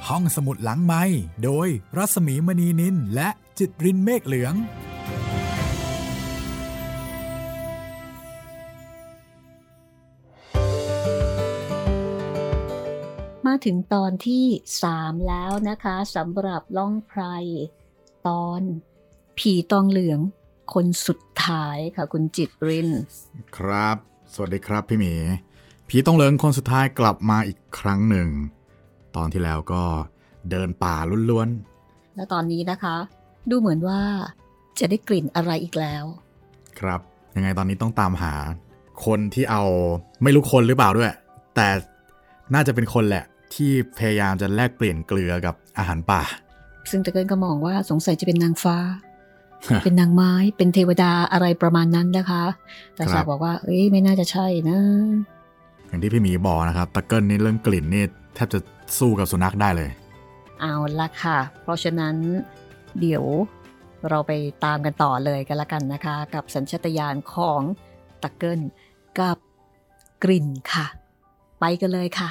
ห้องสมุดหลังไมค์โดยรัศมีมณีนินและจิตรินเมฆเหลืองมาถึงตอนที่3แล้วนะคะสำหรับล่องไพรตอนผีตองเหลืองคนสุดท้ายค่ะคุณจิตรินครับสวัสดีครับพี่หมีผีตองเหลืองคนสุดท้ายกลับมาอีกครั้งหนึ่งตอนที่แล้วก็เดินป่าล้วนๆและตอนนี้นะคะดูเหมือนว่าจะได้กลิ่นอะไรอีกแล้วครับยังไงตอนนี้ต้องตามหาคนที่เอาไม่รู้คนหรือเปล่าด้วยแต่น่าจะเป็นคนแหละที่พยายามจะแลกเปลี่ยนเกลือกับอาหารป่าซึ่งตะเกินก็มองว่าสงสัยจะเป็นนางฟ้า เป็นนางไม้เป็นเทวดาอะไรประมาณนั้นนะคะแต่สาวบอกว่าเอ้ยไม่น่าจะใช่นะอย่างที่พี่หมีบอกนะครับตะเกิลนี่เรื่องกลิ่นนี่แทบจะสู้กับสุนัขได้เลยเอาละค่ะเพราะฉะนั้นเดี๋ยวเราไปตามกันต่อเลยกันละกันนะคะกับสัญชาตญาณของตะเกิลกับกลิ่นค่ะไปกันเลยค่ะ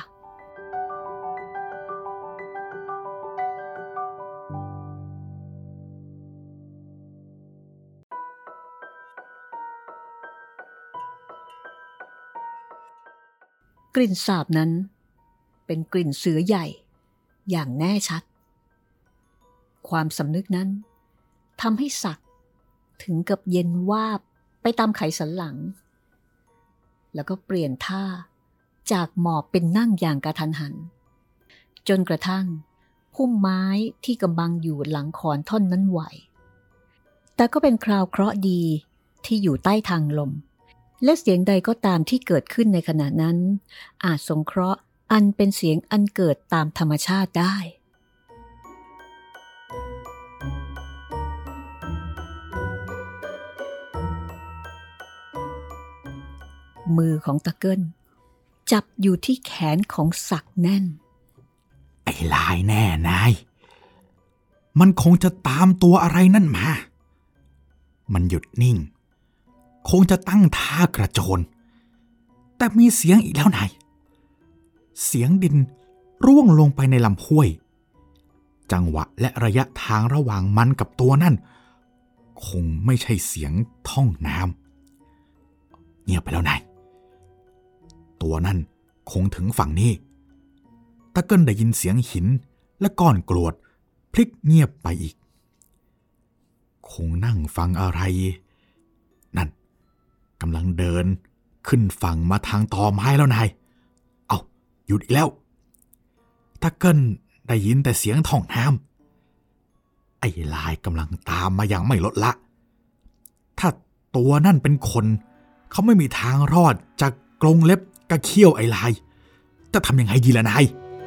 กลิ่นสาบนั้นเป็นกลิ่นเสือใหญ่อย่างแน่ชัดความสำนึกนั้นทำให้ศักดิ์ถึงกับเย็นวาบไปตามไขสันหลังแล้วก็เปลี่ยนท่าจากหมอบเป็นนั่งอย่างกระทันหันจนกระทั่งพุ่มไม้ที่กำบังอยู่หลังขอนท่อนนั้นไหวแต่ก็เป็นคราวเคราะห์ดีที่อยู่ใต้ทางลมและเสียงใดก็ตามที่เกิดขึ้นในขณะนั้นอาจสงเคราะห์อันเป็นเสียงอันเกิดตามธรรมชาติได้มือของตะเกิลจับอยู่ที่แขนของศักดิ์แน่นไอ้ลายแน่นายมันคงจะตามตัวอะไรนั่นมามันหยุดนิ่งคงจะตั้งท่ากระโจนแต่มีเสียงอีกแล้วนายเสียงดินร่วงลงไปในลำห้วยจังหวะและระยะทางระหว่างมันกับตัวนั่นคงไม่ใช่เสียงท่องน้ำเงียบไปแล้วนายตัวนั่นคงถึงฝั่งนี้ตะเกิลได้ยินเสียงหินและก้อนกรวดพลิกเงียบไปอีกคงนั่งฟังอะไรนั่นกำลังเดินขึ้นฝั่งมาทางตอไม้แล้วนายเอาหยุดอีกแล้วตะเกิลได้ยินแต่เสียงท่องน้ำไอ้ลายกำลังตามมาอย่างไม่ลดละถ้าตัวนั่นเป็นคนเขาไม่มีทางรอดจากกรงเล็บกระเขี้ยวไอ้ลายจะทำยังไงดีล่ะนาย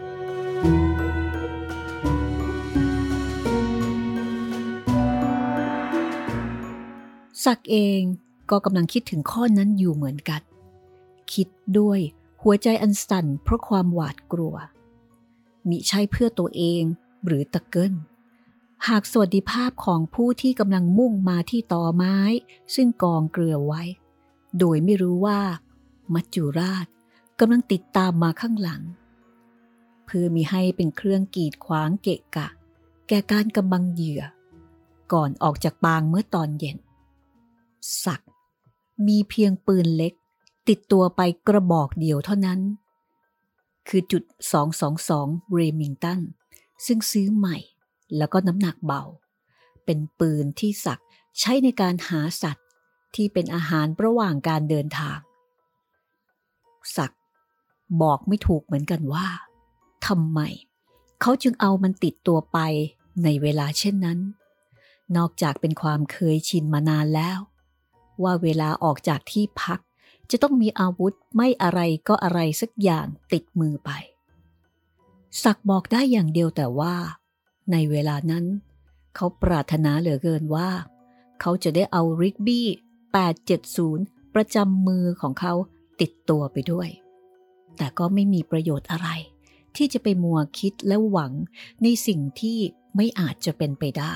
ศักดิ์เองก็กำลังคิดถึงข้อนั้นอยู่เหมือนกันคิดด้วยหัวใจอันสั่นเพราะความหวาดกลัวมิใช่เพื่อตัวเองหรือตะเกิลหากสวัสดิภาพของผู้ที่กำลังมุ่งมาที่ตอไม้ซึ่งกองเกลือไว้โดยไม่รู้ว่ามัจจุราชกำลังติดตามมาข้างหลังเพื่อมิให้เป็นเครื่องกีดขวางเกะกะแก่การกำบังเหยื่อก่อนออกจากปางเมื่อตอนเย็นศักดิ์มีเพียงปืนเล็กติดตัวไปกระบอกเดียวเท่านั้นคือจุด222 Remington ซึ่งซื้อใหม่แล้วก็น้ำหนักเบาเป็นปืนที่ศักดิ์ใช้ในการหาสัตว์ที่เป็นอาหารระหว่างการเดินทางศักดิ์บอกไม่ถูกเหมือนกันว่าทำไมเขาจึงเอามันติดตัวไปในเวลาเช่นนั้นนอกจากเป็นความเคยชินมานานแล้วว่าเวลาออกจากที่พักจะต้องมีอาวุธไม่อะไรก็อะไรสักอย่างติดมือไปศักดิ์บอกได้อย่างเดียวแต่ว่าในเวลานั้นเขาปรารถนาเหลือเกินว่าเขาจะได้เอาริกบี้870ประจำมือของเขาติดตัวไปด้วยแต่ก็ไม่มีประโยชน์อะไรที่จะไปมัวคิดและหวังในสิ่งที่ไม่อาจจะเป็นไปได้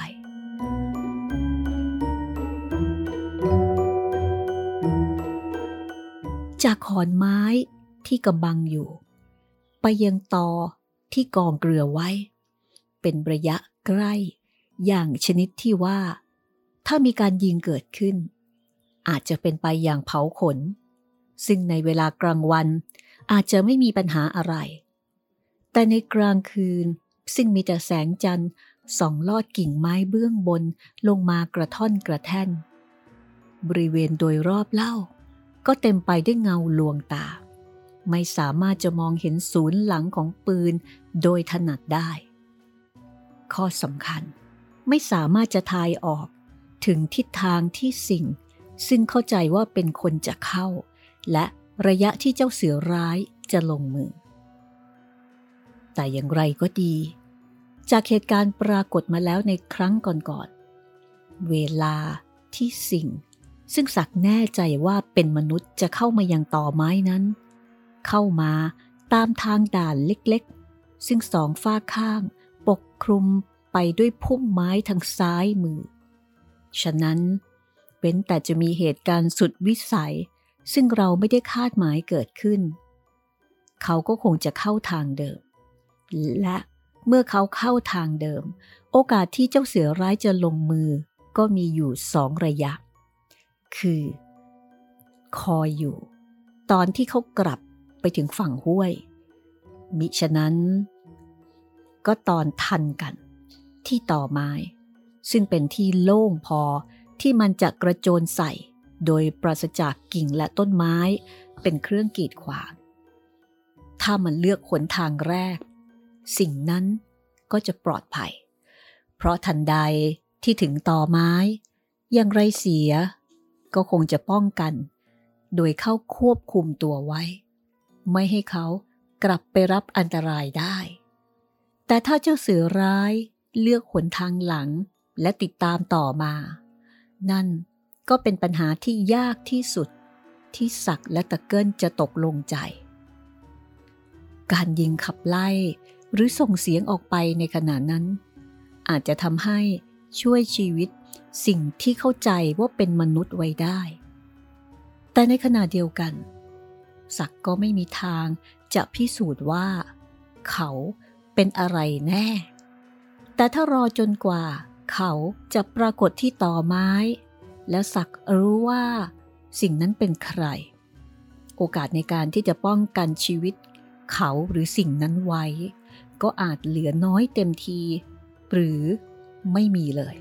จากขอนไม้ที่กำบังอยู่ไปยังตอที่กองเกลือไว้เป็นระยะใกล้อย่างชนิดที่ว่าถ้ามีการยิงเกิดขึ้นอาจจะเป็นไปอย่างเผาขนซึ่งในเวลากลางวันอาจจะไม่มีปัญหาอะไรแต่ในกลางคืนซึ่งมีแต่แสงจันทร์ส่องลอดกิ่งไม้เบื้องบนลงมากระท่อนกระแท่นบริเวณโดยรอบเล่าก็เต็มไปด้วยเงาลวงตาไม่สามารถจะมองเห็นศูนย์หลังของปืนโดยถนัดได้ข้อสำคัญไม่สามารถจะทายออกถึงทิศทางที่สิ่งซึ่งเข้าใจว่าเป็นคนจะเข้าและระยะที่เจ้าเสือร้ายจะลงมือแต่อย่างไรก็ดีจากเหตุการณ์ปรากฏมาแล้วในครั้งก่อนๆเวลาที่สิ่งซึ่งศักดิ์แน่ใจว่าเป็นมนุษย์จะเข้ามายังต่อไม้นั้นเข้ามาตามทางด่านเล็กๆซึ่งสองฝ้าข้างปกคลุมไปด้วยพุ่มไม้ทางซ้ายมือฉะนั้นเป็นแต่จะมีเหตุการณ์สุดวิสัยซึ่งเราไม่ได้คาดหมายเกิดขึ้นเขาก็คงจะเข้าทางเดิมและเมื่อเขาเข้าทางเดิมโอกาสที่เจ้าเสือร้ายจะลงมือก็มีอยู่2 ระยะคือคอยอยู่ตอนที่เขากลับไปถึงฝั่งห้วยมิฉะนั้นก็ตอนทันกันที่ต่อไม้ซึ่งเป็นที่โล่งพอที่มันจะกระโจนใส่โดยปราศจากกิ่งและต้นไม้เป็นเครื่องกีดขวางถ้ามันเลือกหนทางแรกสิ่งนั้นก็จะปลอดภัยเพราะทันใดที่ถึงต่อไม้อย่างไรเสียก็คงจะป้องกันโดยเข้าควบคุมตัวไว้ไม่ให้เขากลับไปรับอันตรายได้แต่ถ้าเจ้าเสือร้ายเลือกหนทางหลังและติดตามต่อมานั่นก็เป็นปัญหาที่ยากที่สุดที่ศักดิ์และตะเกิลจะตกลงใจการยิงขับไล่หรือส่งเสียงออกไปในขณะนั้นอาจจะทำให้ช่วยชีวิตสิ่งที่เข้าใจว่าเป็นมนุษย์ไว้ได้แต่ในขณะเดียวกันศักดิ์ก็ไม่มีทางจะพิสูจน์ว่าเขาเป็นอะไรแน่แต่ถ้ารอจนกว่าเขาจะปรากฏที่ต่อไม้แล้วศักดิ์รู้ว่าสิ่งนั้นเป็นใครโอกาสในการที่จะป้องกันชีวิตเขาหรือสิ่งนั้นไว้ก็อาจเหลือน้อยเต็มทีหรือไม่มีเลย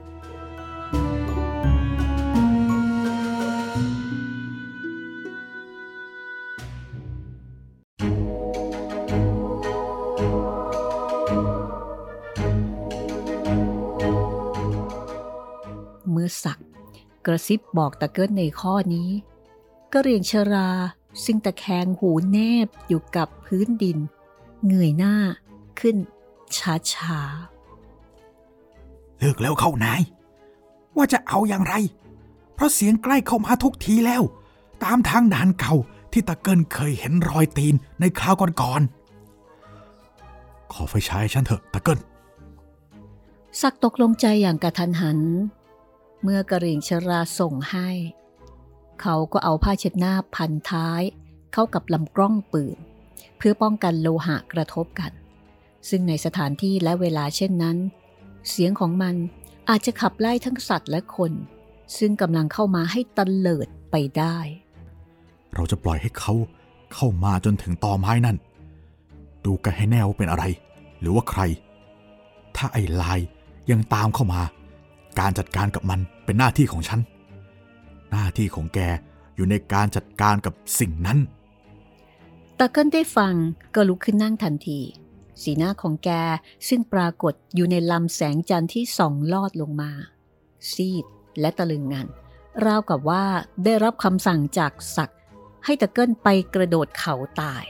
เมื่อศักดิ์กระซิบบอกตะเกิลในข้อนี้กระเหรี่ยงชราซึ่งตะแคงหูแนบอยู่กับพื้นดินเงยหน้าขึ้นช้าๆเลิกแล้วเข้านายว่าจะเอาอย่างไรเพราะเสียงใกล้เข้ามาทุกทีแล้วตามทางด่านเก่าที่ตะเกิลเคยเห็นรอยตีนในคราวก่อนๆขอไฟฉายฉันเถอะตะเกิลศักดิ์ตกลงใจอย่างกระทันหันเมื่อกระเหรี่ยงชราส่งให้เขาก็เอาผ้าเช็ดหน้าพันท้ายเข้ากับลำกล้องปืนเพื่อป้องกันโลหะกระทบกันซึ่งในสถานที่และเวลาเช่นนั้นเสียงของมันอาจจะขับไล่ทั้งสัตว์และคนซึ่งกำลังเข้ามาให้ตะเลิดไปได้เราจะปล่อยให้เขาเข้ามาจนถึงตอไม้นั่นดูกันให้แน่ว่าเป็นอะไรหรือว่าใครถ้าไอ้ลายยังตามเข้ามาการจัดการกับมันเป็นหน้าที่ของฉันหน้าที่ของแกอยู่ในการจัดการกับสิ่งนั้นตะเกิลได้ฟังก็ลุกขึ้นนั่งทันทีสีหน้าของแกซึ่งปรากฏอยู่ในลำแสงจันทร์ที่ส่องลอดลงมาซีดและตะลึงงันราวกับว่าได้รับคำสั่งจากศักดิ์ให้ตะเกิลไปกระโดดเขาตาย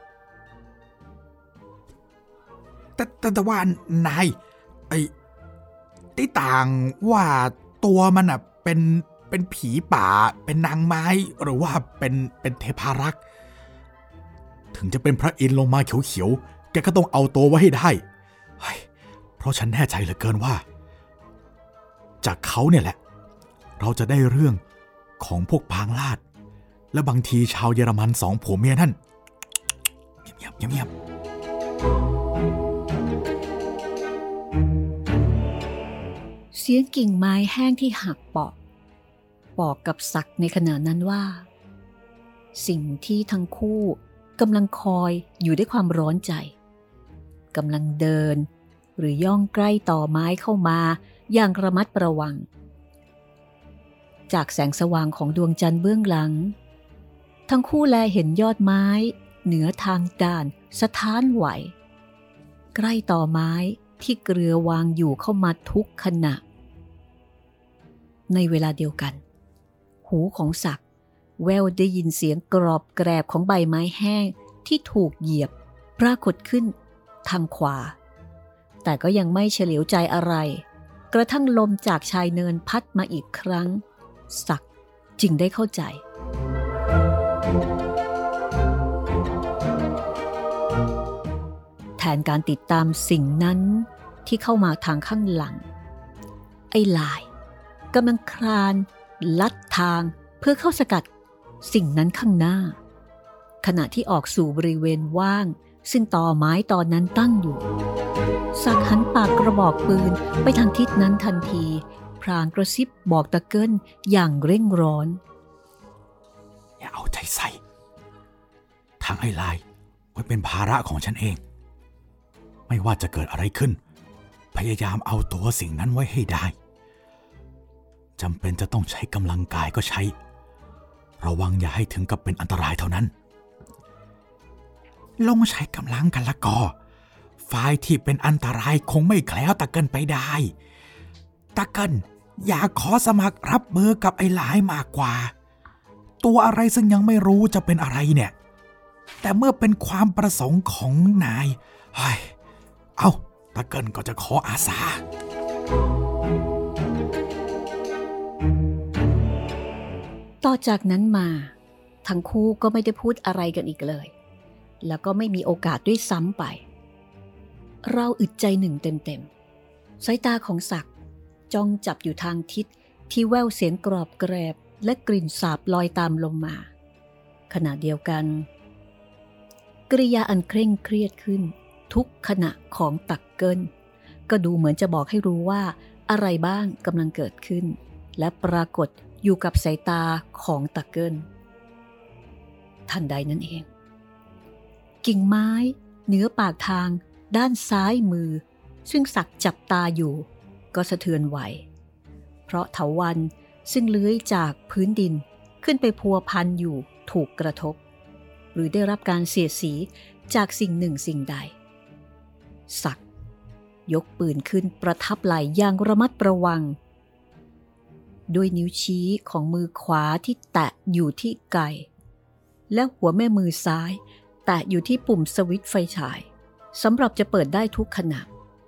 แต่ว่านายไอ้ที่ต่างว่าตัวมันอ่ะเป็นผีป่าเป็นนางไม้หรือว่าเป็นเทพารักษ์ถึงจะเป็นพระอินทร์ลงมาเขียวๆแกก็ต้องเอาตัวไว้ให้ได้เพราะฉันแน่ใจเหลือเกินว่าจากเขาเนี่ยแหละเราจะได้เรื่องของพวกพางลาดและบางทีชาวเยอรมัน2ผัวเมียนั่นเงียบเสียงกิ่งไม้แห้งที่หักบอกกับศักดิ์ในขณะนั้นว่า สิ่งที่ทั้งคู่กำลังคอยอยู่ด้วยความร้อนใจกำลังเดินหรือย่องใกล้ต่อไม้เข้ามาอย่างระมัดระวังจากแสงสว่างของดวงจันทร์เบื้องหลังทั้งคู่แลเห็นยอดไม้เหนือทางด่านสะท้านไหวใกล้ต่อไม้ที่เกลือวางอยู่เข้ามาทุกขณะในเวลาเดียวกันหูของศักดิ์แววได้ยินเสียงกรอบแกรบของใบไม้แห้งที่ถูกเหยียบปรากฏขึ้นทางขวาแต่ก็ยังไม่เฉลียวใจอะไรกระทั่งลมจากชายเนินพัดมาอีกครั้งศักดิ์จึงได้เข้าใจแทนการติดตามสิ่งนั้นที่เข้ามาทางข้างหลังไอ้ลายกำลังคลานลัดทางเพื่อเข้าสกัดสิ่งนั้นข้างหน้าขณะที่ออกสู่บริเวณว่างซึ่งตอไม้ตอนนั้นตั้งอยู่ศักดิ์หันปากกระบอกปืนไปทางทิศนั้นทันทีพรางกระซิบบอกตะเกิลอย่างเร่งร้อนอย่าเอาใจใส่ทางไอ้ลายไว้เป็นภาระของฉันเองไม่ว่าจะเกิดอะไรขึ้นพยายามเอาตัวสิ่งนั้นไว้ให้ได้จำเป็นจะต้องใช้กำลังกายก็ใช้ระวังอย่าให้ถึงกับเป็นอันตรายเท่านั้นลงใช้กำลังกันละก็ฝ่ายที่เป็นอันตรายคงไม่แคล้วตะเกิลไปได้ตะเกิลอยากขอสมัครรับมือกับไอ้หลายมากกว่าตัวอะไรซึ่งยังไม่รู้จะเป็นอะไรเนี่ยแต่เมื่อเป็นความประสงค์ของนายเอาตะเกิลก็จะขออาสาต่อจากนั้นมาทั้งคู่ก็ไม่ได้พูดอะไรกันอีกเลยแล้วก็ไม่มีโอกาสด้วยซ้ำไปเราอึดใจหนึ่งเต็มๆสายตาของศักดิ์จ้องจับอยู่ทางทิศที่แว่วเสียงกรอบแกรบและกลิ่นสาบลอยตามลมมาขณะเดียวกันกริยาอันเคร่งเครียดขึ้นทุกขณะของตักเกิลก็ดูเหมือนจะบอกให้รู้ว่าอะไรบ้างกำลังเกิดขึ้นและปรากฏอยู่กับสายตาของตักเกิลทันใดนั้นเองกิ่งไม้เหนือปากทางด้านซ้ายมือซึ่งศักดิ์จับตาอยู่ก็สะเทือนไหวเพราะเถาวัลย์ซึ่งเลื้อยจากพื้นดินขึ้นไปพัวพันอยู่ถูกกระทบหรือได้รับการเสียดสีจากสิ่งหนึ่งสิ่งใดศักดิ์ยกปืนขึ้นประทับไหล่อย่างระมัดระวังด้วยนิ้วชี้ของมือขวาที่แตะอยู่ที่ไกและหัวแม่มือซ้ายแตะอยู่ที่ปุ่มสวิตช์ไฟฉายสำหรับจะเปิดได้ทุกขณะ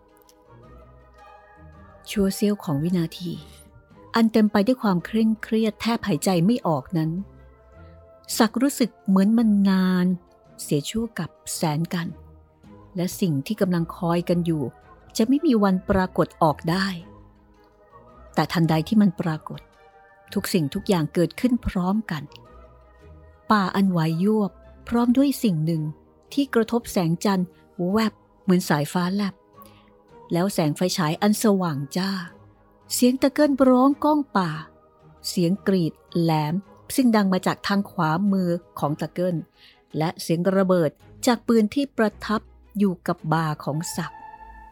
ชั่วเสี้ยวของวินาทีอันเต็มไปด้วยความเคร่งเครียดแทบหายใจไม่ออกนั้นศักดิ์รู้สึกเหมือนมันนานเสียชั่วกับแสนกันและสิ่งที่กำลังคอยกันอยู่จะไม่มีวันปรากฏออกได้แต่ทันใดที่มันปรากฏทุกสิ่งทุกอย่างเกิดขึ้นพร้อมกันป่าอันไหวยวบพร้อมด้วยสิ่งหนึ่งที่กระทบแสงจันทร์แวบเหมือนสายฟ้าแลบแล้วแสงไฟฉายอันสว่างจ้าเสียงตะเกิลร้องก้องป่าเสียงกรีดแหลมซึ่งดังมาจากทางขวามือของตะเกิลและเสียงระเบิดจากปืนที่ประทับอยู่กับบ่าของศักดิ์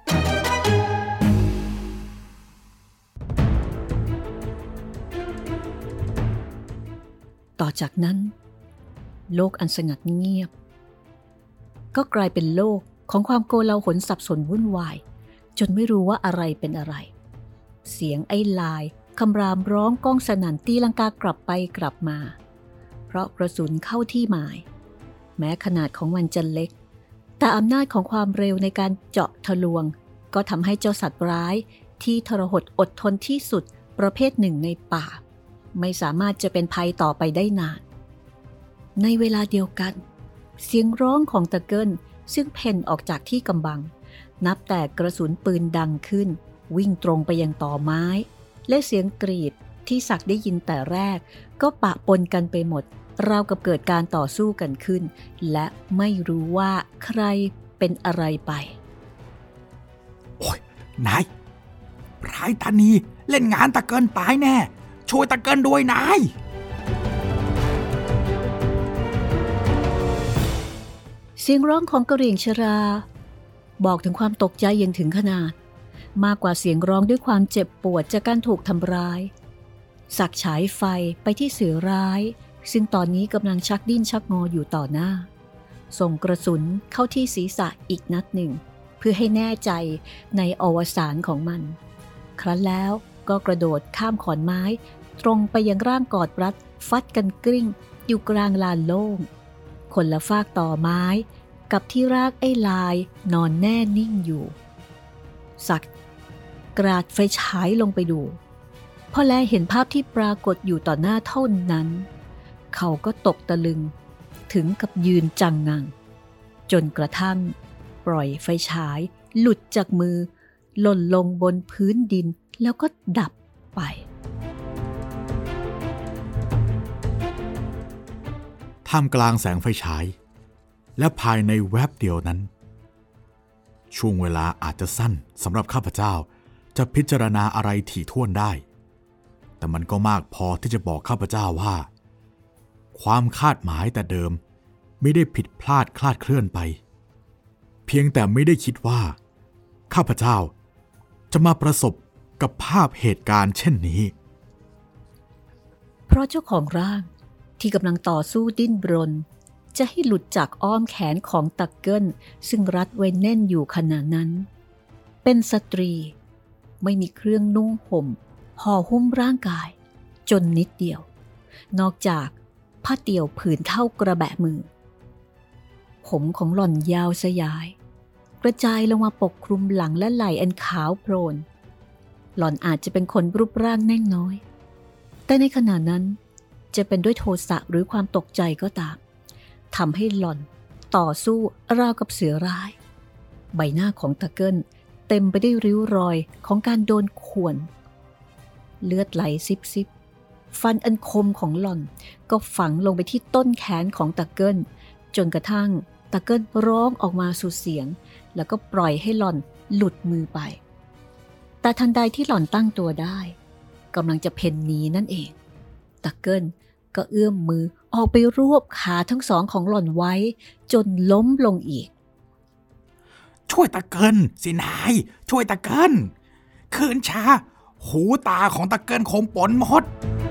ต่อจากนั้นโลกอันสงัดเงียบก็กลายเป็นโลกของความโกลาหลสับสนวุ่นวายจนไม่รู้ว่าอะไรเป็นอะไรเสียงไอ้ลายคำรามร้องก้องสนั่นตีลังกากลับไปกลับมาเพราะกระสุนเข้าที่หมายแม้ขนาดของมันจะเล็กแต่อำนาจของความเร็วในการเจาะทะลวงก็ทำให้เจ้าสัตว์ร้ายที่ทรหดอดทนที่สุดประเภทหนึ่งในป่าไม่สามารถจะเป็นภัยต่อไปได้นานในเวลาเดียวกันเสียงร้องของตะเกิลซึ่งเพ่นออกจากที่กำบังนับแต่กระสุนปืนดังขึ้นวิ่งตรงไปยังต่อไม้และเสียงกรีดที่ศักดิ์ได้ยินแต่แรกก็ปะปนกันไปหมดราวกับเกิดการต่อสู้กันขึ้นและไม่รู้ว่าใครเป็นอะไรไปโอ้ยนายร้ายตานีเล่นงานตะเกินตายแน่ช่วยตะเกินด้วยนายเสียงร้องของกระเหรี่ยงชราบอกถึงความตกใจอย่างถึงขนาดมากกว่าเสียงร้องด้วยความเจ็บปวดจากการถูกทำร้ายศักดิ์ฉายไฟไปที่เสือร้ายซึ่งตอนนี้กำลังชักดิ้นชักงออยู่ต่อหน้าส่งกระสุนเข้าที่ศีรษะอีกนัดหนึ่งเพื่อให้แน่ใจในอวสานของมันครั้นแล้วก็กระโดดข้ามขอนไม้ตรงไปยังร่างกอดรัดฟัดกันกริ้งอยู่กลางลานโล่งคนละฟากต่อไม้กับที่รากไอ้ลายนอนแน่นิ่งอยู่ศักดิ์กราดไฟฉายลงไปดูพอแลเห็นภาพที่ปรากฏอยู่ต่อหน้าเท่านั้นเขาก็ตกตะลึงถึงกับยืนจังงังจนกระทั่งปล่อยไฟฉายหลุดจากมือหล่นลงบนพื้นดินแล้วก็ดับไปท่ามกลางแสงไฟฉายและภายในแวบเดียวนั้นช่วงเวลาอาจจะสั้นสำหรับข้าพเจ้าจะพิจารณาอะไรถี่ถ้วนได้แต่มันก็มากพอที่จะบอกข้าพเจ้าว่าความคาดหมายแต่เดิมไม่ได้ผิดพลาดคลาดเคลื่อนไปเพียงแต่ไม่ได้คิดว่าข้าพเจ้าจะมาประสบกับภาพเหตุการณ์เช่นนี้เพราะเจ้าของร่างที่กำลังต่อสู้ดิ้นรนจะให้หลุดจากอ้อมแขนของตักเกิลซึ่งรัดไว้แน่นอยู่ขณะนั้นเป็นสตรีไม่มีเครื่องนุ่งห่มห่อหุ้มร่างกายจนนิดเดียวนอกจากผ้าเตี่ยวผืนเท่ากระแบะมือผมของหล่อนยาวสยายกระจายลงมาปกคลุมหลังและไหล่อันขาวโพลนหล่อนอาจจะเป็นคนรูปร่างแน่นน้อยแต่ในขณะนั้นจะเป็นด้วยโทสะหรือความตกใจก็ตามทำให้หล่อนต่อสู้ราวกับเสือร้ายใบหน้าของตะเกิลเต็มไปด้วยริ้วรอยของการโดนข่วนเลือดไหลซิบๆฟันอันคมของหล่อนก็ฝังลงไปที่ต้นแขนของตะเกิลจนกระทั่งตะเกิลร้องออกมาสุดเสียงแล้วก็ปล่อยให้หล่อนหลุดมือไปแต่ทันใดที่หล่อนตั้งตัวได้กำลังจะเพ่นหนีนั่นเองตะเกิลก็เอื้อมมือออกไปรวบขาทั้งสองของหล่อนไว้จนล้มลงอีกช่วยตะเกิลสินายช่วยตะเกิลคืนช้าหูตาของตะเกิลคงปนหมด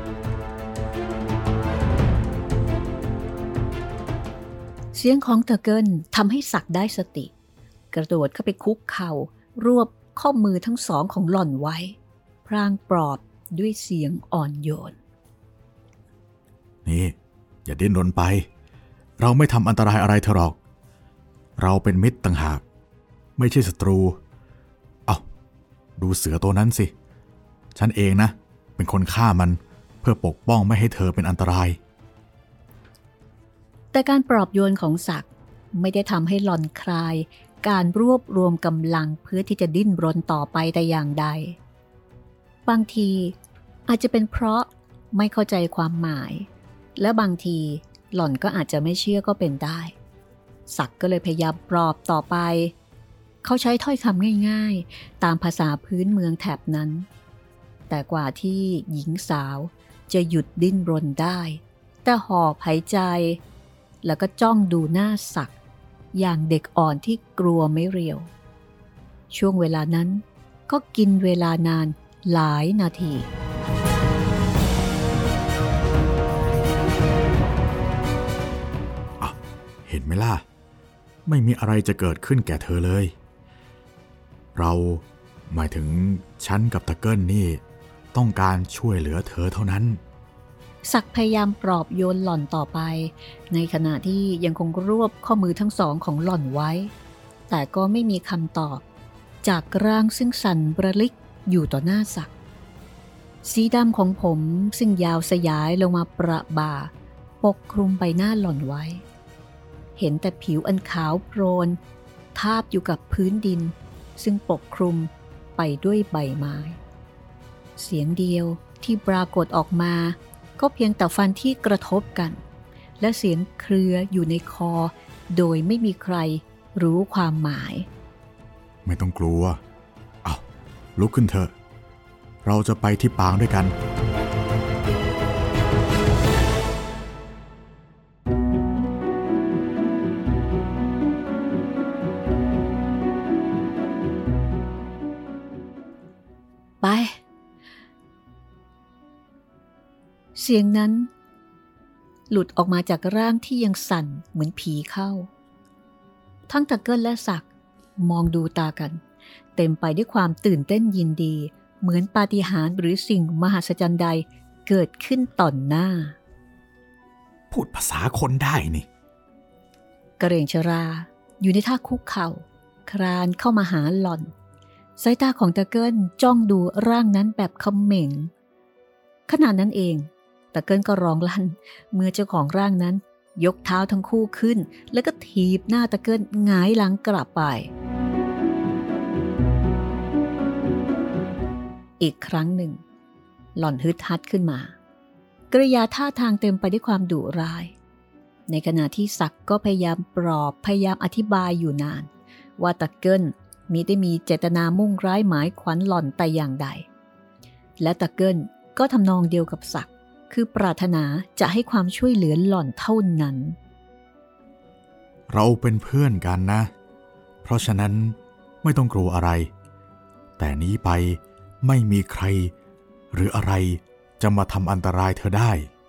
เสียงของตะเกิลทำให้ศักดิ์ได้สติกระโดดเข้าไปคุกเข่ารวบข้อมือทั้งสองของหล่อนไว้พรางปลอบด้วยเสียงอ่อนโยนนี่อย่าดิ้นรนไปเราไม่ทำอันตรายอะไรเธอหรอกเราเป็นมิตรต่างหากไม่ใช่ศัตรูเอาดูเสือตัวนั้นสิฉันเองนะเป็นคนฆ่ามันเพื่อปกป้องไม่ให้เธอเป็นอันตรายแต่การปลอบโยนของศักดิ์ไม่ได้ทำให้หล่อนคลายการรวบรวมกำลังเพื่อที่จะดิ้นรนต่อไปแต่อย่างใดบางทีอาจจะเป็นเพราะไม่เข้าใจความหมายและบางทีหล่อนก็อาจจะไม่เชื่อก็เป็นได้ศักดิ์ก็เลยพยายามปลอบต่อไปเขาใช้ถ้อยคำง่ายๆตามภาษาพื้นเมืองแถบนั้นแต่กว่าที่หญิงสาวจะหยุดดิ้นรนได้แต่หอบหายใจแล้วก็จ้องดูหน้าศักดิ์อย่างเด็กอ่อนที่กลัวไม่เรียวช่วงเวลานั้นก็กินเวลานานหลายนาทีเห็นไหมล่ะไม่มีอะไรจะเกิดขึ้นแก่เธอเลยเราหมายถึงฉันกับตะเกิลนี่ต้องการช่วยเหลือเธอเท่านั้นศักดิ์พยายามปลอบโยนหล่อนต่อไปในขณะที่ยังคงรวบข้อมือทั้งสองของหล่อนไว้แต่ก็ไม่มีคำตอบจากร่างซึ่งสั่นระลิกอยู่ต่อหน้าศักดิ์สีดำของผมซึ่งยาวสยายลงมาประบ่าปกคลุมใบหน้าหล่อนไว้เห็นแต่ผิวอันขาวโพลนทาบอยู่กับพื้นดินซึ่งปกคลุมไปด้วยใบไม้เสียงเดียวที่ปรากฏออกมาก็เพียงแต่ฟันที่กระทบกันและเสียงเครืออยู่ในคอโดยไม่มีใครรู้ความหมายไม่ต้องกลัวลุกขึ้นเถอะเราจะไปที่ปางด้วยกันไปเสียงนั้นหลุดออกมาจากร่างที่ยังสั่นเหมือนผีเข้าทั้งตะเกิลและศักดิ์มองดูตากันเต็มไปด้วยความตื่นเต้นยินดีเหมือนปาฏิหาริย์หรือสิ่งมหัศจรรย์ใดเกิดขึ้นต่อหน้าพูดภาษาคนได้นี่กระเหรี่ยงชราอยู่ในท่าคุกเข่าคลานเข้ามาหาหล่อนสายตาของตะเกิลจ้องดูร่างนั้นแบบเขม็งขณะนั้นเองตะเกิลก็ร้องลั่นเมื่อเจ้าของร่างนั้นยกเท้าทั้งคู่ขึ้นแล้วก็ถีบหน้าตะเกิลหงายหลังกลับไปอีกครั้งหนึ่งหล่อนฮึดฮัดขึ้นมากริยาท่าทางเต็มไปด้วยความดุร้ายในขณะที่ศักดิ์ก็พยายามปลอบพยายามอธิบายอยู่นานว่าตะเกิลมิได้มีเจตนามุ่งร้ายหมายขวัญหล่อนแต่อย่างใดและตะเกิลก็ทำนองเดียวกับศักดิ์คือปรารถนาจะให้ความช่วยเหลือหล่อนเท่านั้นเราเป็นเพื่อนกันนะเพราะฉะนั้นไม่ต้องกลัวอะไรแต่นี้ไปไม่มีใครหรืออะไรจะมาทำอันตรายเธอได้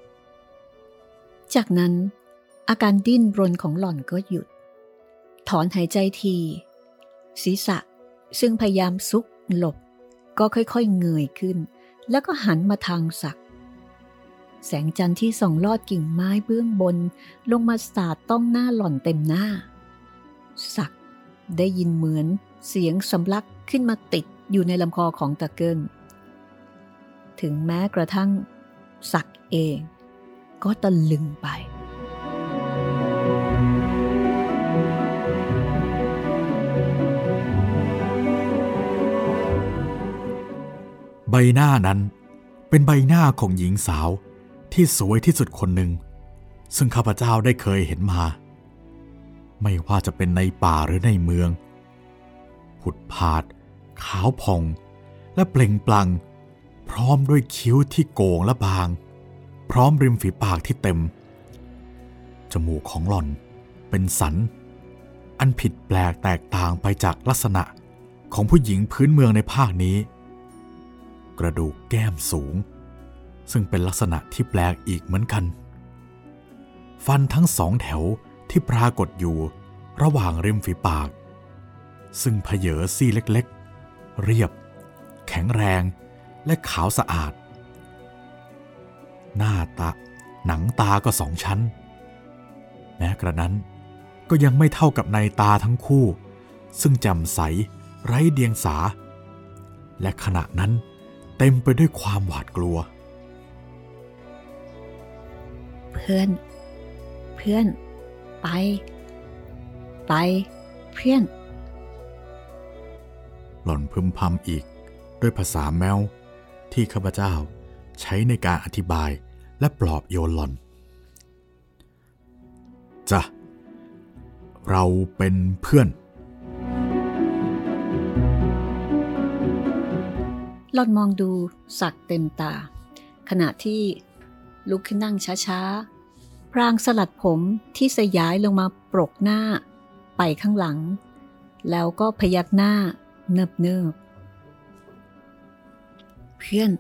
จากนั้นอาการดิ้นรนของหล่อนก็หยุดถอนหายใจทีศีรษะซึ่งพยายามซุกหลบก็ค่อยๆเงยขึ้นแล้วก็หันมาทางศักดิ์แสงจันทร์ที่ส่องลอดกิ่งไม้เบื้องบนลงมาสาดต้องหน้าหล่อนเต็มหน้าศักดิ์ได้ยินเหมือนเสียงสำลักขึ้นมาติดอยู่ในลำคอของตะเกิลถึงแม้กระทั่งศักดิ์เองก็ตะลึงไปใบหน้านั้นเป็นใบหน้าของหญิงสาวที่สวยที่สุดคนหนึ่งซึ่งข้าพเจ้าได้เคยเห็นมาไม่ว่าจะเป็นในป่าหรือในเมืองผุดผาดขาวผ่องและเปล่งปลั่งพร้อมด้วยคิ้วที่โก่งและบางพร้อมริมฝีปากที่เต็มจมูกของหล่อนเป็นสันอันผิดแปลกแตกต่างไปจากลักษณะของผู้หญิงพื้นเมืองในภาคนี้กระดูกแก้มสูงซึ่งเป็นลักษณะที่แปลกอีกเหมือนกันฟันทั้งสองแถวที่ปรากฏอยู่ระหว่างริมฝีปากซึ่งเผยซี่เล็กๆเรียบแข็งแรงและขาวสะอาดหน้าตาหนังตาก็สองชั้นแม้กระนั้นก็ยังไม่เท่ากับในตาทั้งคู่ซึ่งแจ่มใสไร้เดียงสาและขณะนั้นเต็มไปด้วยความหวาดกลัวเพื่อนไปเพื่อนหล่อนพึมพำอีกด้วยภาษาแมวที่ข้าพเจ้าใช้ในการอธิบายและปลอบโยนหล่อนจ้ะเราเป็นเพื่อนหล่อนมองดูศักดิ์เต็มตาขณะที่ลุกขึ้นนั่งช้าๆพรางสลัดผมที่สยายลงมาปรกหน้าไปข้างหลังแล้วก็พยักหน้าเนิบๆเพื่อน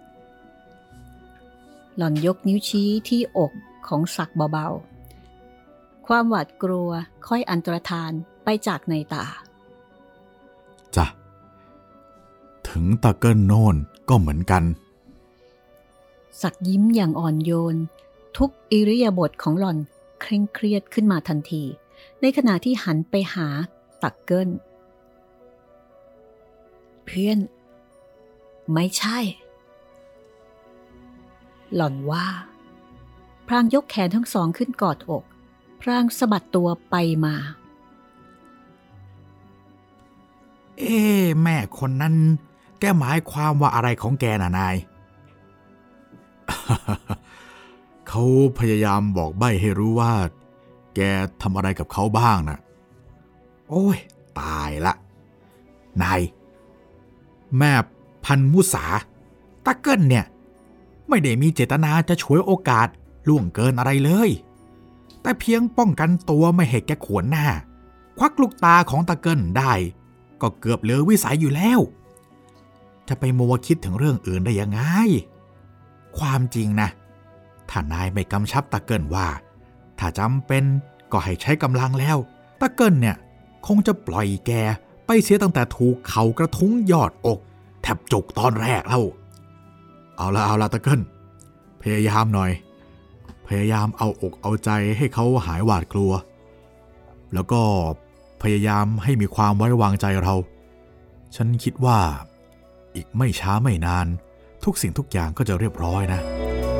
หล่อนยกนิ้วชี้ที่อกของศักดิ์เบาๆความหวาดกลัวค่อยอันตรธานไปจากในตาจ้ะถึงตะเกิลโน่นก็เหมือนกันศักดิ์ยิ้มอย่างอ่อนโยนทุกอิริยาบถของหล่อนเคร่งเครียดขึ้นมาทันทีในขณะที่หันไปหาตะเกิลเพื่อนไม่ใช่หล่อนว่าพรางยกแขนทั้งสองขึ้นกอดอกพรางสะบัดตัวไปมาแม่คนนั้นแกหมายความว่าอะไรของแกน่ะนาย เขาพยายามบอกใบ้ให้รู้ว่าแกทำอะไรกับเขาบ้างนะโอ้ยตายละนายแม่พันมุสาตาเกิลเนี่ยไม่ได้มีเจตนาจะฉวยโอกาสล่วงเกินอะไรเลยแต่เพียงป้องกันตัวไม่ให้แกขวนหน้าควักลูกตาของตาเกิลได้ก็เกือบเหลือวิสัยอยู่แล้วจะไปมัวคิดถึงเรื่องอื่นได้ยังไงความจริงนะถ้านายไม่กำชับตาเกิลว่าถ้าจำเป็นก็ให้ใช้กำลังแล้วตาเกิลเนี่ยคงจะปล่อยแกไปเสียตั้งแต่ถูกเข่ากระทุ้งยอดอกแทบจุกตอนแรกแล้วเอาละตาเกิลพยายามหน่อยพยายามเอาอกเอาใจให้เขาหายหวาดกลัวแล้วก็พยายามให้มีความไว้วางใจเราฉันคิดว่าอีกไม่ช้าไม่นานทุกสิ่งทุกอย่างก็จะเรียบร้อยนะ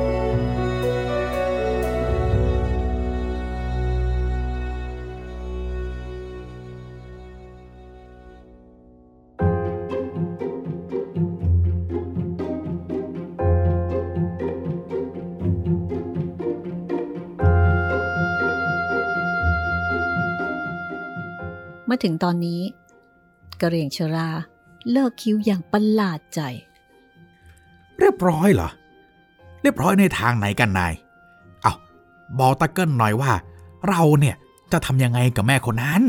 มาถึงตอนนี้กระเหรี่ยงชราเลิกคิ้วอย่างประหลาดใจเรียบร้อยเหรอเรียบร้อยในทางไหนกันนายเอาบอกตาเกิลหน่อยว่าเราเนี่ยจะทำยังไงกับแม่คนนั้น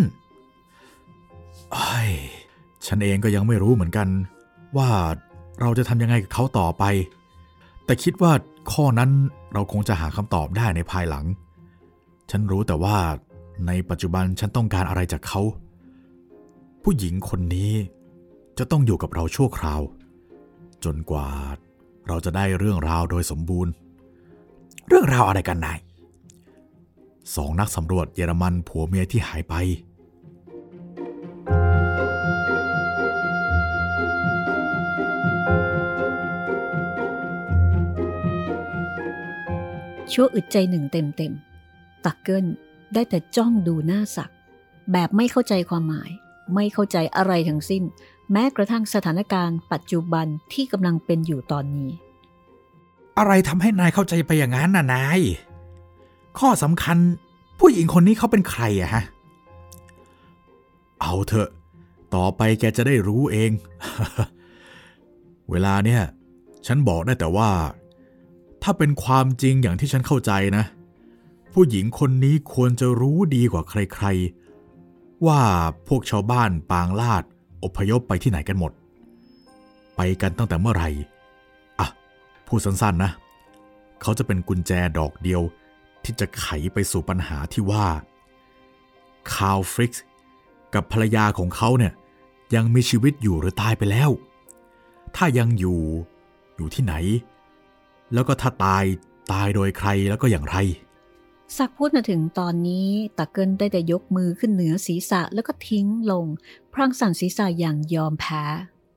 ฉันเองก็ยังไม่รู้เหมือนกันว่าเราจะทำยังไงกับเขาต่อไปแต่คิดว่าข้อนั้นเราคงจะหาคำตอบได้ในภายหลังฉันรู้แต่ว่าในปัจจุบันฉันต้องการอะไรจากเขาผู้หญิงคนนี้จะต้องอยู่กับเราชั่วคราวจนกว่าเราจะได้เรื่องราวโดยสมบูรณ์เรื่องราวอะไรกันนาย2 นักสำรวจเยอรมันผัวเมียที่หายไปชั่วอึดใจหนึ่งเต็มๆตักเกิลได้แต่จ้องดูหน้าศักดิ์แบบไม่เข้าใจความหมายไม่เข้าใจอะไรทั้งสิ้นแม้กระทั่งสถานการณ์ปัจจุบันที่กำลังเป็นอยู่ตอนนี้อะไรทำให้นายเข้าใจไปอย่างนั้นน่ะนายข้อสำคัญผู้หญิงคนนี้เขาเป็นใครอะฮะเอาเถอะต่อไปแกจะได้รู้เอง เวลาเนี่ยฉันบอกได้แต่ว่าถ้าเป็นความจริงอย่างที่ฉันเข้าใจนะผู้หญิงคนนี้ควรจะรู้ดีกว่าใครๆว่าพวกชาวบ้านปางลาดอพยพไปที่ไหนกันหมดไปกันตั้งแต่เมื่อไหร่อ่ะพูดสั้นๆนะเขาจะเป็นกุญแจดอกเดียวที่จะไขไปสู่ปัญหาที่ว่าคาร์ลฟริกซ์กับภรรยาของเขาเนี่ยยังมีชีวิตอยู่หรือตายไปแล้วถ้ายังอยู่ที่ไหนแล้วก็ถ้าตายโดยใครแล้วก็อย่างไรศักดิ์พูดมาถึงตอนนี้ตักเกิลได้แต่ยกมือขึ้นเหนือศีรษะแล้วก็ทิ้งลงพลางสั่นศีรษะอย่างยอมแพ้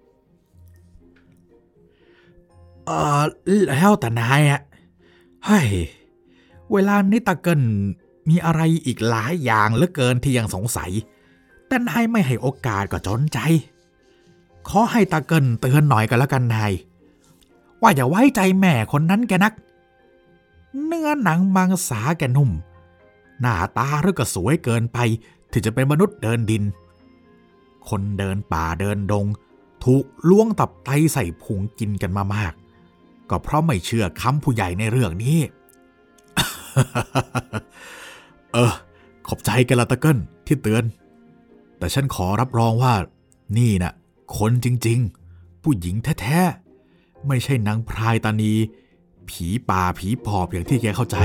แล้วแต่นายอะเฮ้ยเวลานี้ตักเกิลมีอะไรอีกหลายอย่างเหลือเกินที่ยังสงสัยแต่นายไม่ให้โอกาสก็จนใจขอให้ตักเกิลเตือนหน่อยกันแล้วกันนายว่าอย่าไว้ใจแม่คนนั้นแกนักเนื้อหนังมังสาแกนุ่มหน้าตาหรือก็สวยเกินไปที่จะเป็นมนุษย์เดินดินคนเดินป่าเดินดงถูกล้วงตับไตใส่พุงกินกันมามากก็เพราะไม่เชื่อคำผู้ใหญ่ในเรื่องนี้ ขอบใจกันละตะเกิลที่เตือนแต่ฉันขอรับรองว่านี่น่ะคนจริงๆผู้หญิงแท้ๆไม่ใช่นางพรายตานีผีป่าผีปอบอย่างที่แกเข้าใจ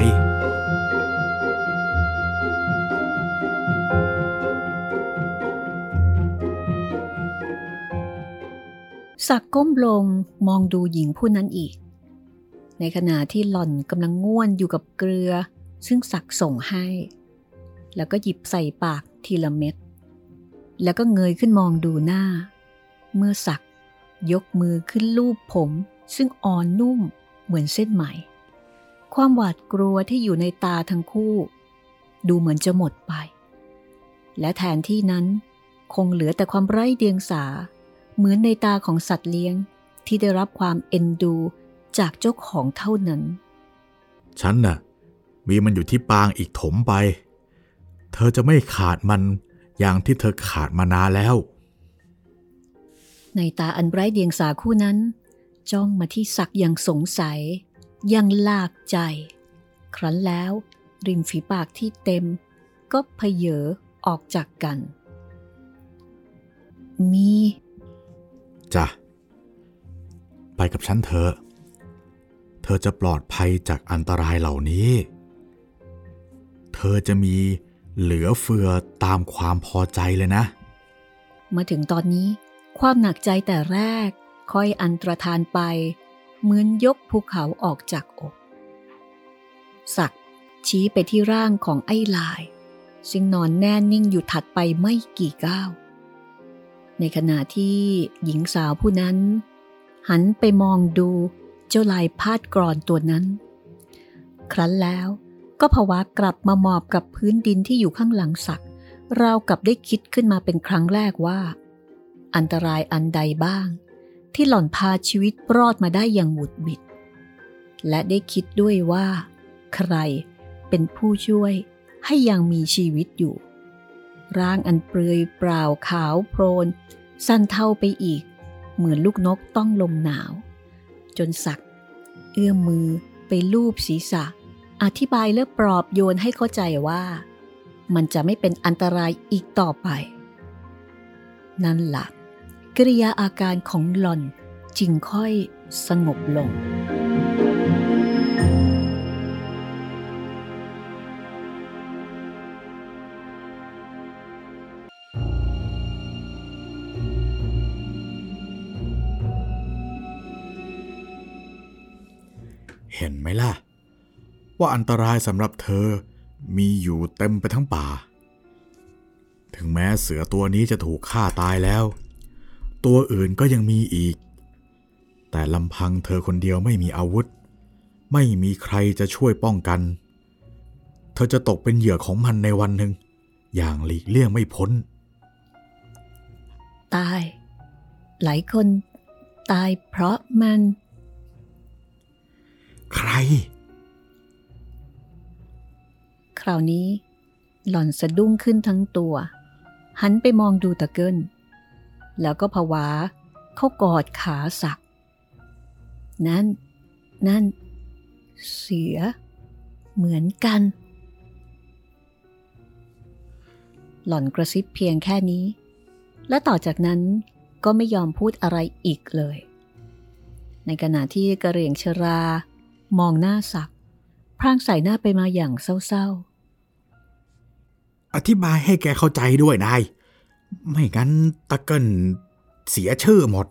ศักดิ์ก้มลงมองดูหญิงผู้นั้นอีกในขณะที่หล่อนกำลังง่วนอยู่กับเกลือซึ่งศักดิ์ส่งให้แล้วก็หยิบใส่ปากทีละเม็ดแล้วก็เงยขึ้นมองดูหน้าเมื่อศักดิ์ยกมือขึ้นลูบผมซึ่งอ่อนนุ่มเหมือนเส้นไหมความหวาดกลัวที่อยู่ในตาทั้งคู่ดูเหมือนจะหมดไปและแทนที่นั้นคงเหลือแต่ความไร้เดียงสาเหมือนในตาของสัตว์เลี้ยงที่ได้รับความเอ็นดูจากเจ้าของเท่านั้นฉันน่ะมีมันอยู่ที่ปางอีกถมไปเธอจะไม่ขาดมันอย่างที่เธอขาดมานานแล้วในตาอันไร้เดียงสาคู่นั้นจ้องมาที่ศักดิ์อย่างสงสัยยังลากใจครั้นแล้วริมฝีปากที่เต็มก็เพเยอออกจากกันมีจ้ะไปกับฉันเถอะเธอจะปลอดภัยจากอันตรายเหล่านี้เธอจะมีเหลือเฟือตามความพอใจเลยนะมาถึงตอนนี้ความหนักใจแต่แรกค่อยอันตรธานไปเหมือนยกภูเขาออกจากอกศักดิ์ชี้ไปที่ร่างของไอ้ลายซึ่งนอนแน่นิ่งอยู่ถัดไปไม่กี่ก้าวในขณะที่หญิงสาวผู้นั้นหันไปมองดูเจ้าลายพาดกรอนตัวนั้นครั้นแล้วก็ภาวะกลับมาหมอบกับพื้นดินที่อยู่ข้างหลังศักดิ์ราวกับได้คิดขึ้นมาเป็นครั้งแรกว่าอันตรายอันใดบ้างที่หล่อนพาชีวิตรอดมาได้อย่างหวุดหวิดและได้คิดด้วยว่าใครเป็นผู้ช่วยให้ยังมีชีวิตอยู่ร่างอันเปลือยเปล่าขาวโพลนสั่นเทาไปอีกเหมือนลูกนกต้องลมหนาวจนศักดิ์เอื้อมมือไปลูบศีรษะอธิบายและปลอบโยนให้เข้าใจว่ามันจะไม่เป็นอันตรายอีกต่อไปนั่นล่ะกิริยาอาการของหล่อนจึงค่อยสงบลงเห็นไหมล่ะว่าอันตรายสำหรับเธอมีอยู่เต็มไปทั้งป่าถึงแม้เสือตัวนี้จะถูกฆ่าตายแล้วตัวอื่นก็ยังมีอีกแต่ลำพังเธอคนเดียวไม่มีอาวุธไม่มีใครจะช่วยป้องกันเธอจะตกเป็นเหยื่อของมันในวันหนึ่งอย่างหลีกเลี่ยงไม่พ้นตายหลายคนตายเพราะมันใครคราวนี้หล่อนสะดุ้งขึ้นทั้งตัวหันไปมองดูตะเกิลแล้วก็ผวาเข้ากอดขาศักดิ์นั่นเสือเหมือนกันหล่อนกระซิบเพียงแค่นี้และต่อจากนั้นก็ไม่ยอมพูดอะไรอีกเลยในขณะที่กระเหรี่ยงชรามองหน้าศักดิ์พรางใส่หน้าไปมาอย่างเศร้าๆอธิบายให้แกเข้าใจด้วยนายไม่งั้นตะเกิลเสียชื่อหมด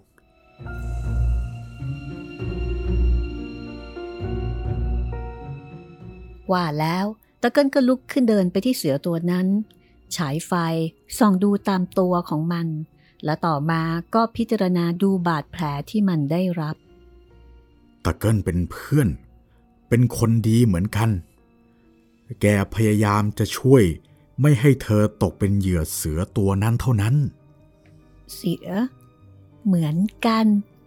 ว่าแล้วตะเกิลก็ลุกขึ้นเดินไปที่เสือตัวนั้นฉายไฟส่องดูตามตัวของมันและต่อมาก็พิจารณาดูบาดแผลที่มันได้รับตะเกิลเป็นเพื่อนเป็นคนดีเหมือนกันแกพยายามจะช่วยไม่ให้เธอตกเป็นเหยื่อเสือตัวนั้นเท่านั้นเสือเหมือนกัน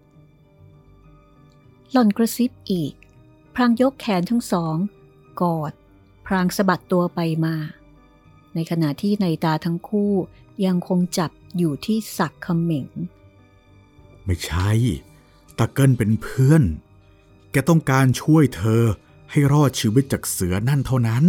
หล่อนกระซิบอีกพรางยกแขนทั้งสองกอดพรางสะบัดตัวไปมาในขณะที่ในตาทั้งคู่ยังคงจับอยู่ที่ศักดิ์เขม็งไม่ใช่ตะเกิลเป็นเพื่อนแกต้องการช่วยเธอให้รอดชีวิตจากเสือนั่นเท่านั้น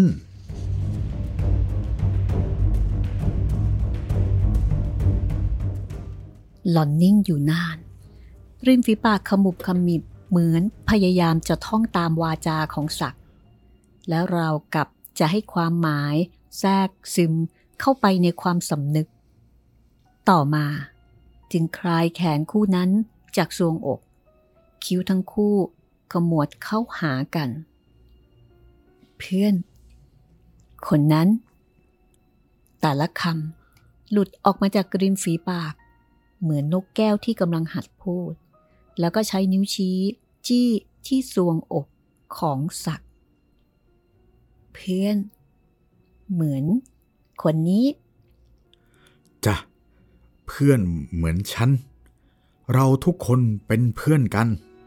หล่อนนิ่งอยู่นานริมฝีปากขมุบขมิบเหมือนพยายามจะท่องตามวาจาของศักดิ์แล้วราวกับจะให้ความหมายแทรกซึมเข้าไปในความสำนึกต่อมาจึงคลายแขนคู่นั้นจากทรวงอกคิ้วทั้งคู่ขมวดเข้าหากันเพื่อนคนนั้นแต่ละคำหลุดออกมาจากริมฝีปากเหมือนนกแก้วที่กำลังหัดพูดแล้วก็ใช้นิ้วชี้จี้ที่ทรวงอกของศักดิ์เพื่อนเหมือนคนนี้จ้ะเพื่อนเหมือนฉันเราทุกคนเป็นเพื่อนกัน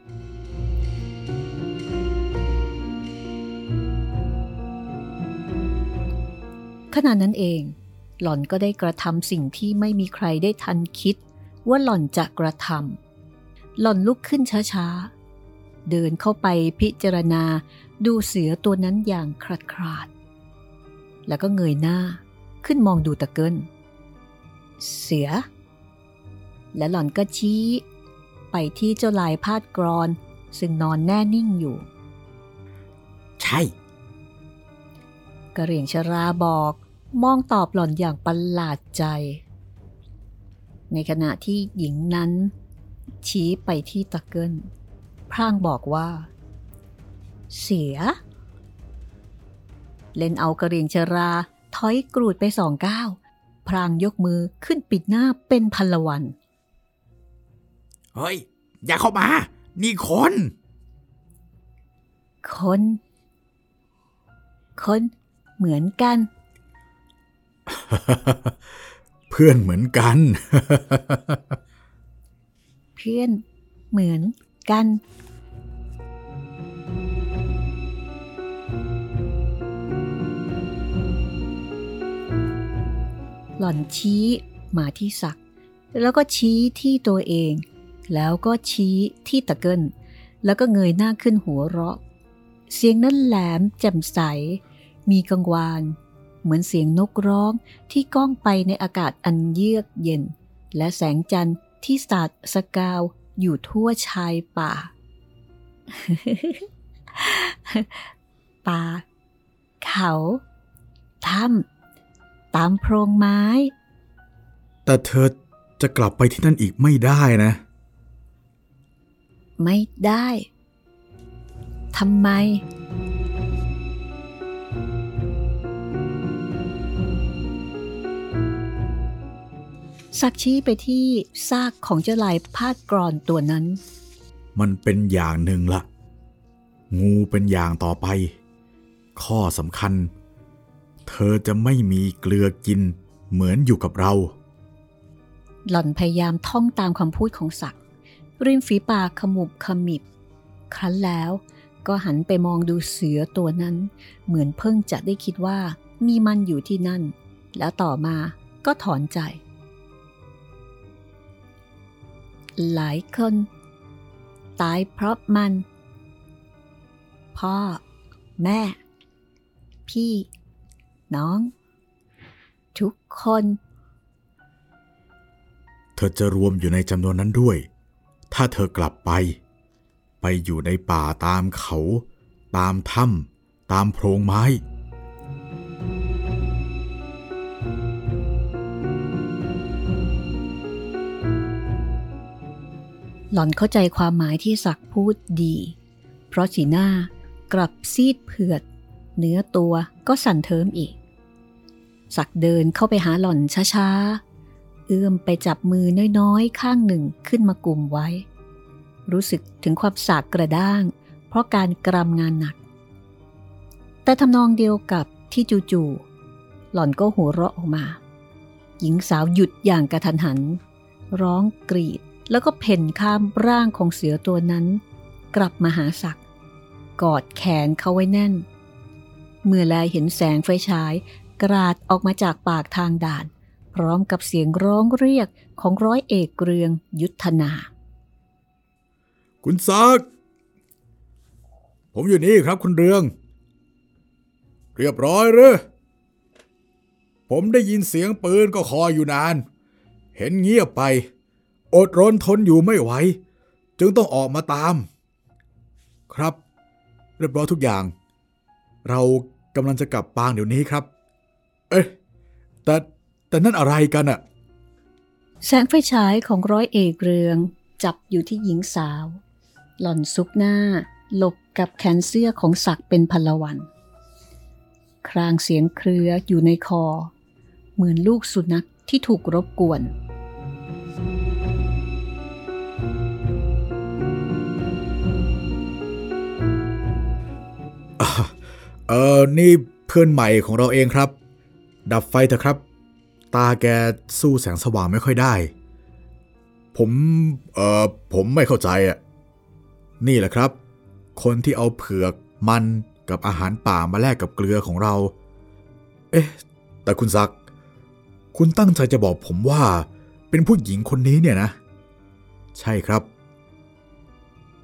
ขณะนั้นเองหล่อนก็ได้กระทำสิ่งที่ไม่มีใครได้ทันคิดว่าหล่อนจะกระทหล่อนลุกขึ้นช้าๆเดินเข้าไปพิจารณาดูเสือตัวนั้นอย่างคลาดๆแล้วก็เงยหน้าขึ้นมองดูตะเกิลเสือและหล่อนก็ชี้ไปที่เจ้าลายพาดกรอนซึ่งนอนแน่นิ่งอยู่ใช่กระเหรี่ยงชราบอกมองตอบหล่อนอย่างประหลาดใจในขณะที่หญิงนั้นชี้ไปที่ตะเกิลพร่างบอกว่าเสียเล่นเอากระเหรี่ยงชราถอยกรูดไป2 ก้าวพร่างยกมือขึ้นปิดหน้าเป็นพลวันเฮ้ยอย่าเข้ามานี่คนเหมือนกันเพื่อนเหมือนกันเพื่อนเหมือนกันหล่อนชี้มาที่ศักดิ์แล้วก็ชี้ที่ตัวเองแล้วก็ชี้ที่ตะเกิลแล้วก็เงยหน้าขึ้นหัวเราะเสียงนั้นแหลมแจ่มใสมีกังวานเหมือนเสียงนกร้องที่ก้องไปในอากาศอันเยือกเย็นและแสงจันทร์ที่สาดสกาวอยู่ทั่วชายป่า ป่าเขาถ้ำตามโพรงไม้แต่เธอจะกลับไปที่นั่นอีกไม่ได้นะไม่ได้ทำไมศักดิ์ชี้ไปที่ซากของเจ้าลายพาดกรอนตัวนั้นมันเป็นอย่างหนึ่งละงูเป็นอย่างต่อไปข้อสำคัญเธอจะไม่มีเกลือกินเหมือนอยู่กับเราหล่อนพยายามท่องตามคำพูดของศักดิ์ริมฝีปากขมุบขมิบครั้นแล้วก็หันไปมองดูเสือตัวนั้นเหมือนเพิ่งจะได้คิดว่ามีมันอยู่ที่นั่นแล้วต่อมาก็ถอนใจหลายคนตายเพราะมันพ่อแม่พี่น้องทุกคนเธอจะรวมอยู่ในจำนวนนั้นด้วยถ้าเธอกลับไปอยู่ในป่าตามเขาตามถ้ำตามโพรงไม้หล่อนเข้าใจความหมายที่ศักดิ์พูดดีเพราะสีหน้ากลับซีดเผือดเนื้อตัวก็สั่นเทิมอีกศักดิ์เดินเข้าไปหาหล่อนช้าๆเอื้อมไปจับมือน้อยๆข้างหนึ่งขึ้นมากุมไว้รู้สึกถึงความสากกระด้างเพราะการกรำงานหนักแต่ทำนองเดียวกับที่จู่ๆหล่อนก็หัวเราะออกมาหญิงสาวหยุดอย่างกระทันหันร้องกรีดแล้วก็เพ่นข้ามร่างของเสือตัวนั้นกลับมาหาศักดิ์กอดแขนเขาไว้แน่นเมื่อแลเห็นแสงไฟฉายกราดออกมาจากปากทางด่านพร้อมกับเสียงร้องเรียกของร้อยเอกเกรืองยุทธนาคุณศักดิ์ผมอยู่นี่ครับคุณเรืองเรียบร้อยหรือผมได้ยินเสียงปืนก็คอยอยู่นานเห็นเงียบไปอดรนทนอยู่ไม่ไหวจึงต้องออกมาตามครับเรียบร้อยทุกอย่างเรากำลังจะกลับปางเดี๋ยวนี้ครับแต่นั่นอะไรกันอะแสงไฟฉายของร้อยเอกเรืองจับอยู่ที่หญิงสาวหล่อนซุกหน้าหลบกับแขนเสื้อของศักดิ์เป็นพลวันครางเสียงเครืออยู่ในคอเหมือนลูกสุนัขที่ถูกรบกวนนี่เพื่อนใหม่ของเราเองครับดับไฟเถอะครับตาแกสู้แสงสว่างไม่ค่อยได้ผมไม่เข้าใจอ่ะนี่แหละครับคนที่เอาเผือกมันกับอาหารป่ามาแลกกับเกลือของเราแต่คุณศักดิ์คุณตั้งใจจะบอกผมว่าเป็นผู้หญิงคนนี้เนี่ยนะใช่ครับ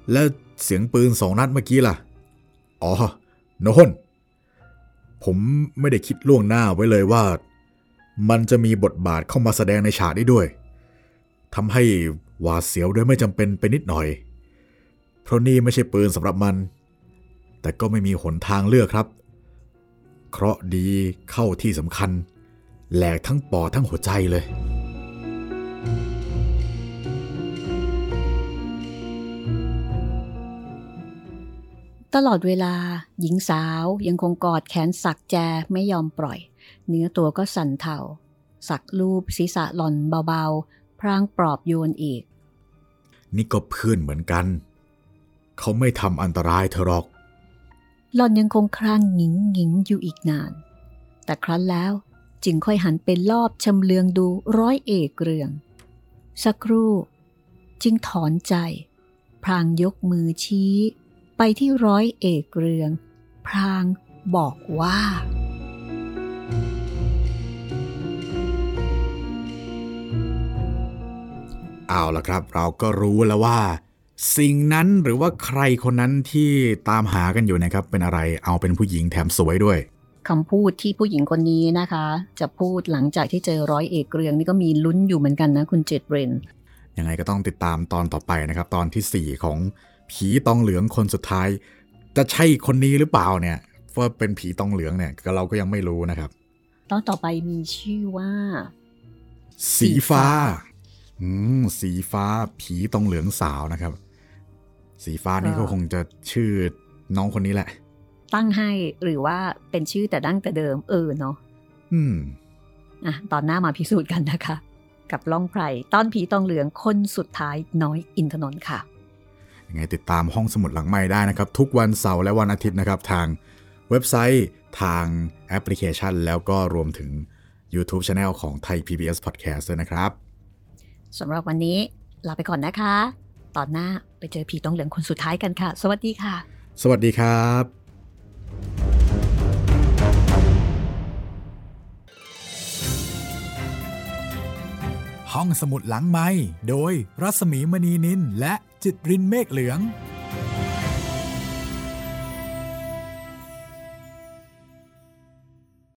แล้วเสียงปืน2 นัดเมื่อกี้ล่ะอ๋อโน่นผมไม่ได้คิดล่วงหน้าไว้เลยว่ามันจะมีบทบาทเข้ามาแสดงในฉากนี้ด้วยทำให้หวาดเสียวโดยไม่จำเป็นไปนิดหน่อยเพราะนี่ไม่ใช่ปืนสำหรับมันแต่ก็ไม่มีหนทางเลือกครับเคราะห์ดีเข้าที่สำคัญแหลกทั้งปอดทั้งหัวใจเลยตลอดเวลาหญิงสาวยังคงกอดแขนศักแจไม่ยอมปล่อยเนื้อตัวก็สั่นเทาศักลูบศีรษะหล่อนเบาๆพรางปลอบโยนอีกนี่ก็เพื่อนเหมือนกันเขาไม่ทำอันตรายเธอหรอกหล่อนยังคงครางหงิงอยู่อีกนานแต่ครั้นแล้วจึงค่อยหันไปลอบชำเลืองดูร้อยเอกเรืองสักครู่จึงถอนใจพรางยกมือชี้ไปที่ร้อยเอกเรืองพรางบอกว่าเอาล่ะครับเราก็รู้แล้วว่าสิ่งนั้นหรือว่าใครคนนั้นที่ตามหากันอยู่นะครับเป็นอะไรเอาเป็นผู้หญิงแถมสวยด้วยคำพูดที่ผู้หญิงคนนี้นะคะจะพูดหลังจากที่เจอร้อยเอกเรืองนี่ก็มีลุ้นอยู่เหมือนกันนะคุณเจตเรนยังไงก็ต้องติดตามตอนต่อไปนะครับตอนที่4ของผีตองเหลืองคนสุดท้ายจะใช่คนนี้หรือเปล่าเนี่ยว่าเป็นผีตองเหลืองเนี่ยเราก็ยังไม่รู้นะครับตอนต่อไปมีชื่อว่าสีฟ้าสีฟ้าผีตองเหลืองสาวนะครับสีฟ้านี่ก็คงจะชื่อน้องคนนี้แหละตั้งให้หรือว่าเป็นชื่อแต่ดั้งแต่เดิมเนาะตอนหน้ามาพิสูจน์กันนะคะกับล่องไพรต้อนผีตองเหลืองคนสุดท้ายน้อยอินทนนท์ค่ะยังไงติดตามห้องสมุดหลังไมค์ได้นะครับทุกวันเสาร์และวันอาทิตย์นะครับทางเว็บไซต์ทางแอปพลิเคชันแล้วก็รวมถึง YouTube Channel ของ Thai PBS Podcast ด้วยนะครับสำหรับวันนี้ลาไปก่อนนะคะตอนหน้าไปเจอผีตองเหลืองคนสุดท้ายกันค่ะสวัสดีค่ะสวัสดีครับห้องสมุดหลังไมค์โดยรัศมีมณีนินและจิตรินเมฆเหลือง